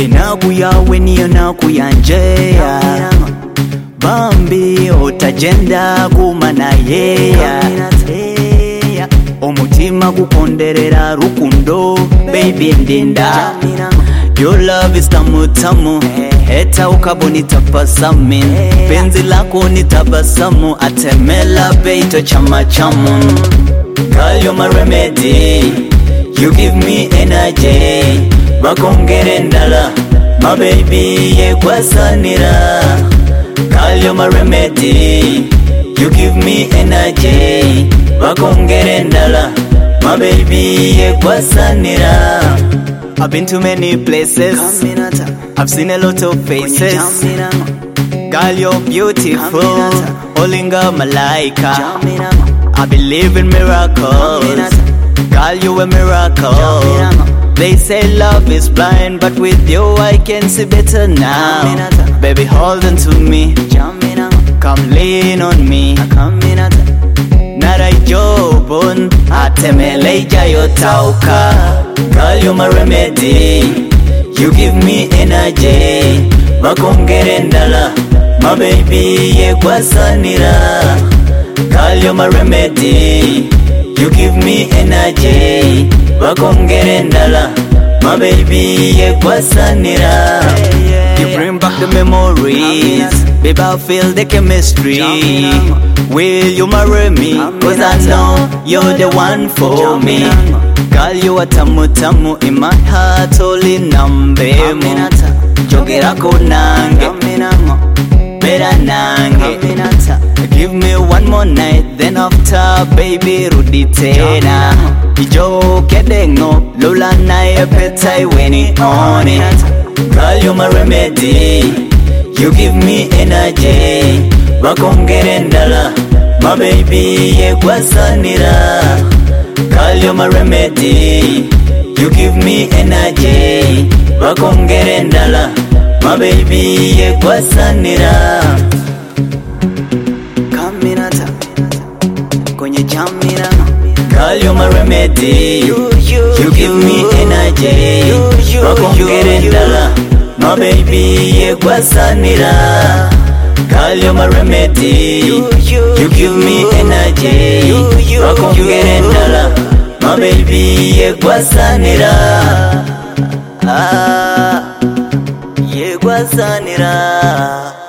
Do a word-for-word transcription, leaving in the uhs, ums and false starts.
inaku yawe niyo naku yanjeya bambi otajenda kumana yeya omutima gukonderera rukundo baby ndinda your love is tamu tamu heta ukaboni tabasamu penzi lako ni tabasamu atemela beito chama chamu girl you're my remedy you give me energy bakongere ndala my baby yekwasanira girl you're my remedy you give me energy bakongere ndala my baby yekwasanira I've been to many places, I've seen a lot of faces. Girl, you're beautiful, Olinga Malaika. I believe in miracles, girl, you a miracle. They say love is blind, but with you I can see better now. Baby, hold on to me, come lean on me. Nara jobon, atemeleja yotauka. Girl, you're my remedy, you give me energy bakongere ndala, my baby yekwasanira. Girl, you're my remedy, you give me energy bakongere ndala, my baby yekwasanira. You bring back the memories, baby I feel the chemistry. Will you marry me? Cause I know you're the one for me. Girl, you are tamu tamu in my heart, only nambemu. Jogera ko nange, bera nange. Give me one more night, then after, baby, rudi tena. Ijo kedengo, lola na epetai weni oni. Girl, you're my remedy, you give me energy bakongere ndala, my baby yekwasanira. Girl, you're my remedy, you give me energy bakongere ndala, my baby yekwasanira. Kaminata kwenye jamina. Girl, you're my remedy, you, you, you give me energy bakongere ndala, my baby yekwasanira. Girl, you're my remedy, you, you, you give me energy bakongere ndala, my baby yekwasanira. Ah, yekwasanira.